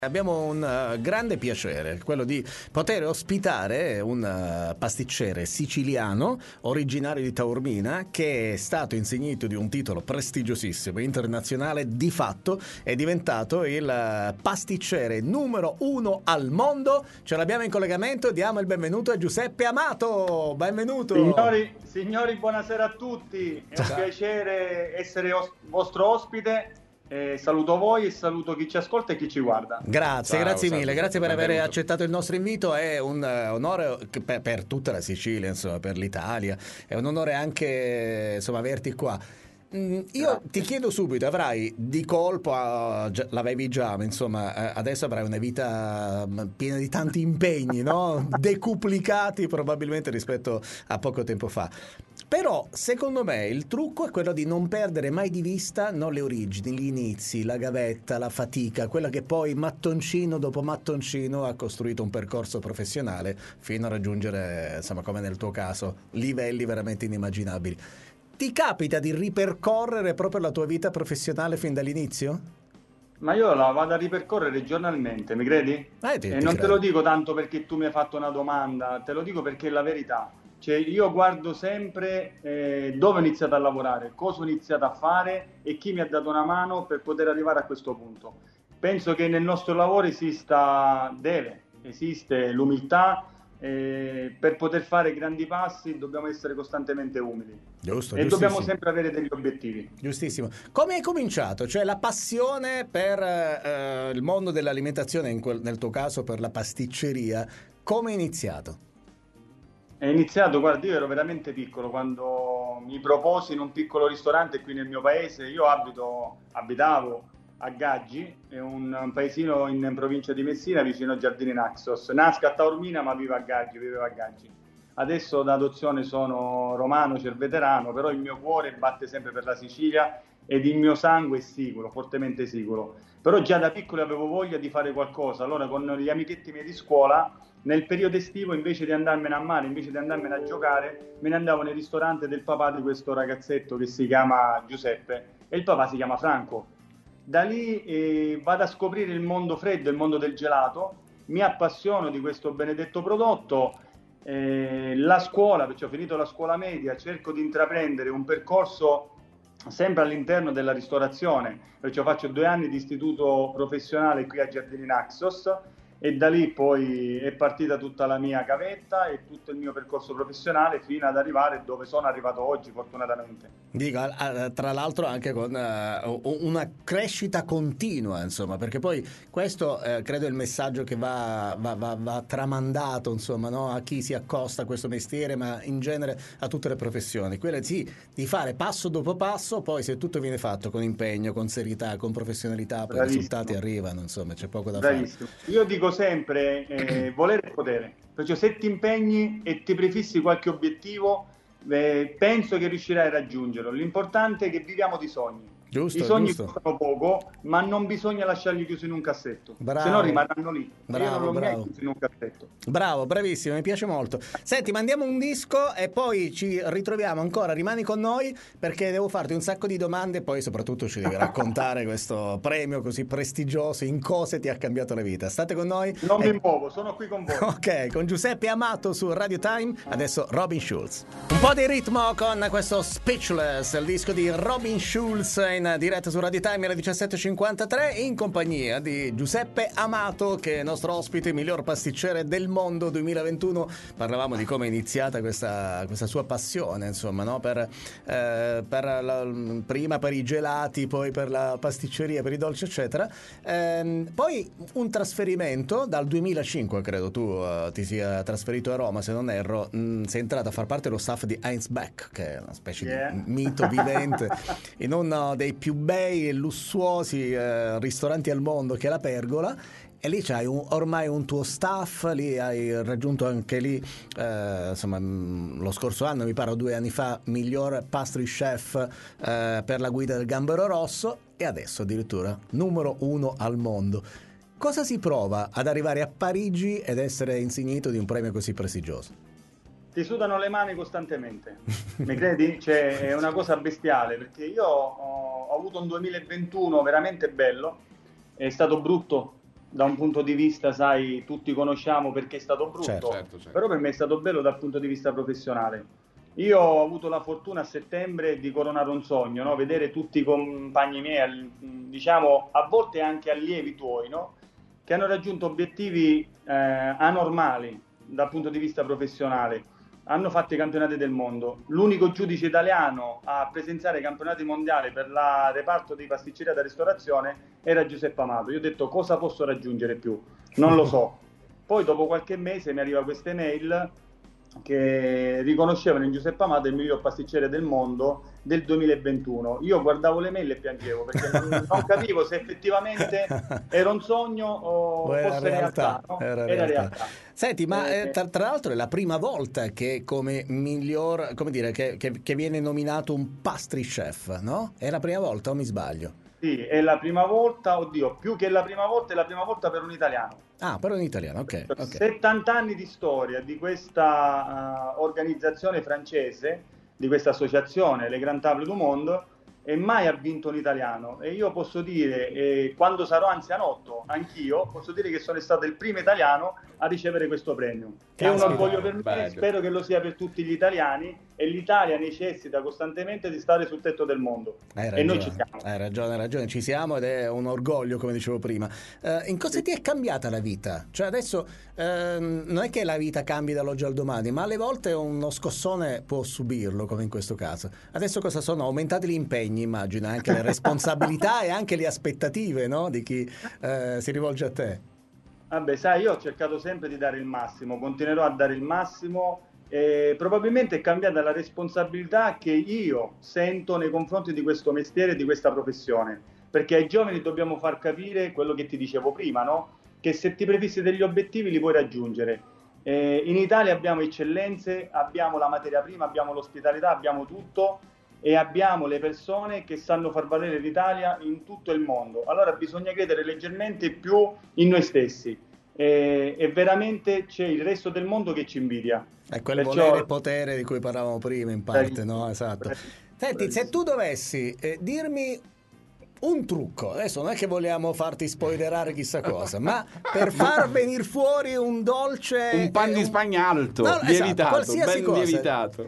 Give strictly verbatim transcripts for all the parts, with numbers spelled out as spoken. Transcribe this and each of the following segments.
Abbiamo un uh, grande piacere, quello di poter ospitare un uh, pasticcere siciliano originario di Taormina che è stato insignito di un titolo prestigiosissimo, internazionale, di fatto è diventato il uh, pasticcere numero uno al mondo. Ce l'abbiamo in collegamento, diamo il benvenuto a Giuseppe Amato. Benvenuto. Signori, signori buonasera a tutti, è un Ciao. piacere essere os- vostro ospite. Eh, saluto voi e saluto chi ci ascolta e chi ci guarda. Grazie, Ciao, grazie ciao, mille, grazie per benvenuto. aver accettato il nostro invito. È un uh, onore per, per tutta la Sicilia, insomma, per l'Italia. È un onore anche, insomma, averti qua. Mm, io Grazie. ti chiedo subito, avrai di colpo, uh, già- l'avevi già, ma insomma, eh, adesso avrai una vita mm, piena di tanti impegni, no? Decuplicati probabilmente rispetto a poco tempo fa. Però, secondo me, il trucco è quello di non perdere mai di vista, no, le origini, gli inizi, la gavetta, la fatica, quella che poi mattoncino dopo mattoncino ha costruito un percorso professionale fino a raggiungere, insomma, come nel tuo caso, livelli veramente inimmaginabili. Ti capita di ripercorrere proprio la tua vita professionale fin dall'inizio? Ma io la vado a ripercorrere giornalmente, mi credi? Eh, ti- E ti non te credo. lo dico tanto perché tu mi hai fatto una domanda, te lo dico perché è la verità. Cioè, io guardo sempre eh, dove ho iniziato a lavorare, cosa ho iniziato a fare e chi mi ha dato una mano per poter arrivare a questo punto. Penso che nel nostro lavoro esista, deve, esiste l'umiltà. Eh, per poter fare grandi passi dobbiamo essere costantemente umili Giusto, e dobbiamo giustissimo. sempre avere degli obiettivi. Giustissimo. Come hai cominciato? Cioè la passione per eh, il mondo dell'alimentazione, in quel- nel tuo caso per la pasticceria, come è iniziato? È iniziato, guarda, io ero veramente piccolo quando mi proposi in un piccolo ristorante qui nel mio paese. Io abito, abitavo a Gaggi, è un, un paesino in provincia di Messina, vicino a Giardini Naxos. Nasco a Taormina, ma vivo a Gaggi, vivevo a Gaggi. Adesso da adozione sono romano, cerveterano, però il mio cuore batte sempre per la Sicilia ed il mio sangue è sicuro, fortemente sicuro. Però già da piccolo avevo voglia di fare qualcosa. Allora con gli amichetti miei di scuola, nel periodo estivo, invece di andarmene a mare, invece di andarmene a giocare, me ne andavo nel ristorante del papà di questo ragazzetto che si chiama Giuseppe e il papà si chiama Franco. Da lì eh, vado a scoprire il mondo freddo, il mondo del gelato, mi appassiono di questo benedetto prodotto. Eh, la scuola, perché ho finito la scuola media, cerco di intraprendere un percorso sempre all'interno della ristorazione, perciò faccio due anni di istituto professionale qui a Giardini Naxos e da lì poi è partita tutta la mia gavetta e tutto il mio percorso professionale fino ad arrivare dove sono arrivato oggi, fortunatamente. Dico, a- a- tra l'altro anche con eh, u- una crescita continua, insomma, perché poi questo eh, credo è il messaggio che va, va- va- va tramandato, insomma, no? A chi si accosta a questo mestiere, ma in genere a tutte le professioni. Quella sì, di fare passo dopo passo, poi se tutto viene fatto con impegno, con serietà, con professionalità, poi i Bravissimo. risultati arrivano, insomma, c'è poco da Bravissimo. Io dico sempre eh, volere e potere, perciò se ti impegni e ti prefissi qualche obiettivo, eh, penso che riuscirai a raggiungerlo. L'importante è che viviamo di sogni. Giusto, I sogni giusto. costano poco, ma non bisogna lasciarli chiusi in un cassetto, Bravo. se no rimarranno lì. E io Bravo, non l'ho mai bravo. chiuso in un cassetto. Bravo, bravissimo, mi piace molto. Senti, mandiamo un disco e poi ci ritroviamo ancora, rimani con noi perché devo farti un sacco di domande e poi soprattutto ci devi raccontare questo premio così prestigioso, in cosa ti ha cambiato la vita. State con noi. Non e... mi muovo, sono qui con voi. Ok, con Giuseppe Amato su Radio Time, adesso Robin Schulz. Un po' di ritmo con questo Speechless, il disco di Robin Schulz in diretta su Radio Time alle diciassette e cinquantatré in compagnia di Giuseppe Amato che è il nostro ospite, miglior pasticcere del mondo duemilaventuno. Parlavamo di come è iniziata questa, questa sua passione, insomma, no? per, eh, per la, prima per i gelati, poi per la pasticceria, per i dolci, eccetera. Ehm, poi un trasferimento dal duemilacinque, credo tu eh, ti sia trasferito a Roma, se non erro. Mh, sei entrato a far parte dello staff di Heinz Beck, che è una specie Yeah. di mito vivente in uno dei più bei e lussuosi eh, ristoranti al mondo, che è la Pergola. E lì c'hai un, ormai un tuo staff, lì hai raggiunto anche lì, eh, insomma, mh, lo scorso anno, mi pare, o due anni fa, miglior pastry chef eh, per la guida del Gambero Rosso, e adesso addirittura numero uno al mondo. Cosa si prova ad arrivare a Parigi ed essere insignito di un premio così prestigioso? Ti sudano le mani costantemente, mi credi? Cioè, è una cosa bestiale, perché io ho, ho avuto un duemilaventuno veramente bello, è stato brutto da un punto di vista, sai, tutti conosciamo perché è stato brutto, Certo. Certo, certo. però per me è stato bello dal punto di vista professionale. Io ho avuto la fortuna a settembre di coronare un sogno, no? Vedere tutti i compagni miei, al- diciamo, a volte anche allievi tuoi, no? Che hanno raggiunto obiettivi eh, anormali dal punto di vista professionale. Hanno fatto i campionati del mondo. L'unico giudice italiano a presenziare ai campionati mondiali per la reparto di pasticceria da ristorazione era Giuseppe Amato. Io ho detto cosa posso raggiungere più? Non lo so. Poi dopo qualche mese mi arriva questa email che riconoscevano in Giuseppe Amato il miglior pasticcere del mondo del duemilaventuno. Io guardavo le mail e piangevo perché non, non capivo se effettivamente era un sogno o Era fosse realtà, realtà, no? era Era realtà. realtà. Senti, ma Eh, eh, tra, tra l'altro è la prima volta che come miglior, come dire, che, che- che viene nominato un pastry chef, no? È la prima volta o mi sbaglio? Sì, è la prima volta, oddio, più che la prima volta, è la prima volta per un italiano. Ah, però in italiano, ok, ok. settanta anni di storia di questa uh, organizzazione francese, di questa associazione, Le Grand Table du Monde, e mai ha vinto un italiano. E io posso dire, eh, quando sarò anzianotto, anch'io, posso dire che sono stato il primo italiano a ricevere questo premio. È un Caspita, orgoglio per me, bello. spero che lo sia per tutti gli italiani, e l'Italia necessita costantemente di stare sul tetto del mondo. Hai E ragione, noi ci siamo. hai ragione, hai ragione, ci siamo ed è un orgoglio, come dicevo prima. Eh, in cosa ti è cambiata la vita? Cioè adesso ehm, non è che la vita cambi dall'oggi al domani, ma alle volte uno scossone può subirlo, come in questo caso. Adesso cosa sono? Aumentati gli impegni, immagino, anche le responsabilità e anche le aspettative, no? Di chi eh, si rivolge a te. Vabbè, sai, io ho cercato sempre di dare il massimo, continuerò a dare il massimo. E probabilmente è cambiata la responsabilità che io sento nei confronti di questo mestiere, di questa professione, perché ai giovani dobbiamo far capire quello che ti dicevo prima, no? Che se ti prefissi degli obiettivi li puoi raggiungere. Eh, in Italia abbiamo eccellenze, abbiamo la materia prima, abbiamo l'ospitalità, abbiamo tutto, e abbiamo le persone che sanno far valere l'Italia in tutto il mondo. Allora bisogna credere leggermente più in noi stessi, e, e veramente c'è il resto del mondo che ci invidia. È quel Perciò- volere e potere di cui parlavamo prima, in parte, Bravissimo, no? Esatto. bravissimo, Senti, se bravissimo. tu dovessi eh, dirmi un trucco, adesso non è che vogliamo farti spoilerare chissà cosa, ma per far venire fuori un dolce... Un pan eh, di spagnalto, No, esatto, lievitato, qualsiasi ben cosa. lievitato.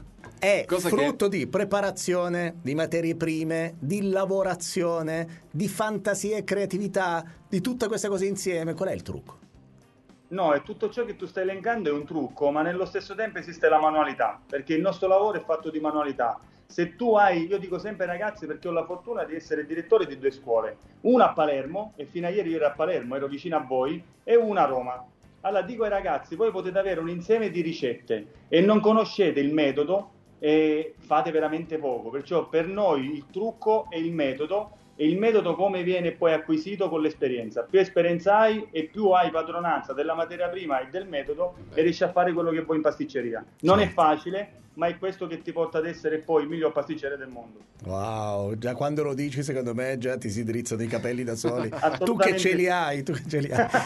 È Cosa frutto di preparazione, di materie prime, di lavorazione, di fantasia e creatività, di tutte queste cose insieme. Qual è il trucco? No, è tutto ciò che tu stai elencando è un trucco, ma nello stesso tempo esiste la manualità, perché il nostro lavoro è fatto di manualità. Se tu hai, io dico sempre ai ragazzi, perché ho la fortuna di essere direttore di due scuole, una a Palermo, e fino a ieri io ero a Palermo, ero vicino a voi, e una a Roma. Allora dico ai ragazzi, voi potete avere un insieme di ricette e non conoscete il metodo e fate veramente poco. Perciò per noi il trucco è il metodo, e il metodo come viene poi acquisito con l'esperienza. Più esperienza hai e più hai padronanza della materia prima e del metodo, e riesci a fare quello che vuoi in pasticceria. Non è facile, ma è questo che ti porta ad essere poi il miglior pasticcere del mondo. Wow, già quando lo dici secondo me già ti si drizzano i capelli da soli. Tu che Assolutamente. ce li hai, tu che ce li hai.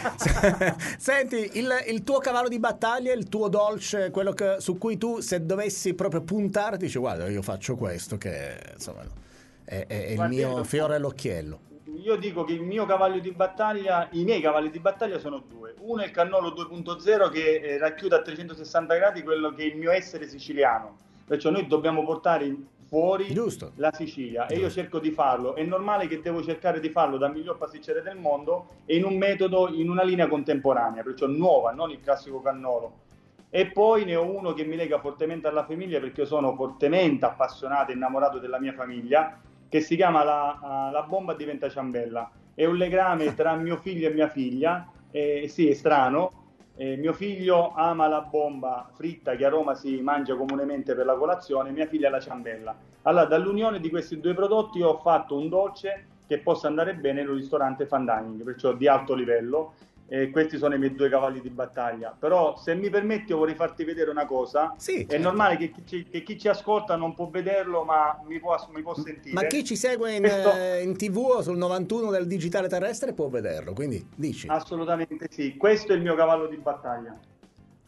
Senti, il, il tuo cavallo di battaglia, il tuo dolce, quello che, su cui tu se dovessi proprio puntare dici guarda io faccio questo che insomma è, è- è il Guarda, mio io- fiore all'occhiello. Io dico che il mio cavallo di battaglia, i miei cavalli di battaglia sono due. Uno è il cannolo due punto zero che eh, racchiude a trecentosessanta gradi quello che è il mio essere siciliano. Perciò noi dobbiamo portare in- fuori Giusto. la Sicilia, e io Giusto. cerco di farlo. È normale che devo cercare di farlo da miglior pasticcere del mondo e in un metodo, in una linea contemporanea, perciò nuova, non il classico cannolo. E poi ne ho uno che mi lega fortemente alla famiglia, perché io sono fortemente appassionato e innamorato della mia famiglia, che si chiama la, la bomba diventa ciambella. È un legame tra mio figlio e mia figlia, eh, sì, è strano. Eh, mio figlio ama la bomba fritta che a Roma si mangia comunemente per la colazione, mia figlia la ciambella. Allora, dall'unione di questi due prodotti ho fatto un dolce che possa andare bene in un ristorante fine dining, perciò di alto livello. E questi sono i miei due cavalli di battaglia. Però se mi permetti io vorrei farti vedere una cosa. Sì, È certo. normale che chi, ci, che chi ci ascolta non può vederlo, ma mi può, mi può sentire. Ma chi ci segue in, Questo- eh, in tivù o sul novantuno del digitale terrestre può vederlo, quindi dici. Assolutamente sì, questo è il mio cavallo di battaglia.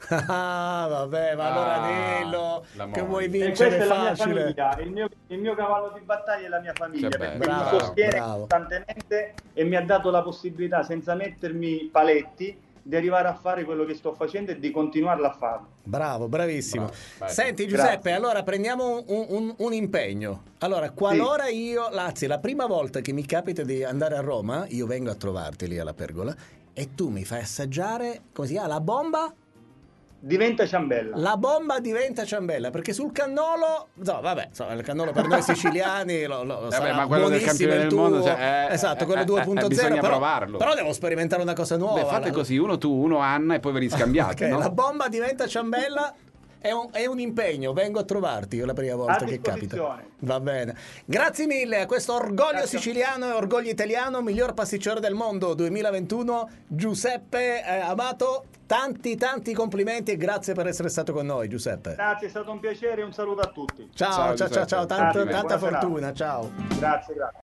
Ah, vabbè, ma allora Ah, dillo la che moglie. vuoi E vincere questa è la mia facile. famiglia, il mio, il mio cavallo di battaglia è la mia famiglia, Che perché bello. mi Bravo, sostiene bravo. costantemente e mi ha dato la possibilità, senza mettermi paletti, di arrivare a fare quello che sto facendo e di continuarlo a farlo. Bravo, bravissimo. Bravo, vai. Senti Giuseppe, Grazie. allora prendiamo un, un- un impegno. Allora, qualora io, anzi, la prima volta che mi capita di andare a Roma, io vengo a trovarti lì alla Pergola e tu mi fai assaggiare, come si chiama, la bomba? Diventa ciambella. La bomba diventa ciambella, perché sul cannolo, no, vabbè, insomma, il cannolo per noi siciliani lo, lo, Vabbè, sarà ma quello del buonissimo campione il del tuo. mondo, cioè, eh, esatto, eh, quello eh, due punto zero, eh, bisogna però, provarlo. però devo sperimentare una cosa nuova. Beh, fate La- così, uno tu, uno Anna e poi ve li scambiate, Ok, no? la bomba diventa ciambella. È un, è un impegno, vengo a trovarti io la prima volta A che capita. disposizione. Va bene. Grazie mille a questo orgoglio Grazie. siciliano e orgoglio italiano, miglior pasticcere del mondo duemilaventuno, Giuseppe eh, Amato. Tanti tanti complimenti e grazie per essere stato con noi, Giuseppe. Grazie, è stato un piacere e un saluto a tutti. Ciao, Ciao, ciao, ciao, ciao, Giuseppe. tanto- Grazie, tanta buona serata. fortuna, ciao. Grazie, grazie.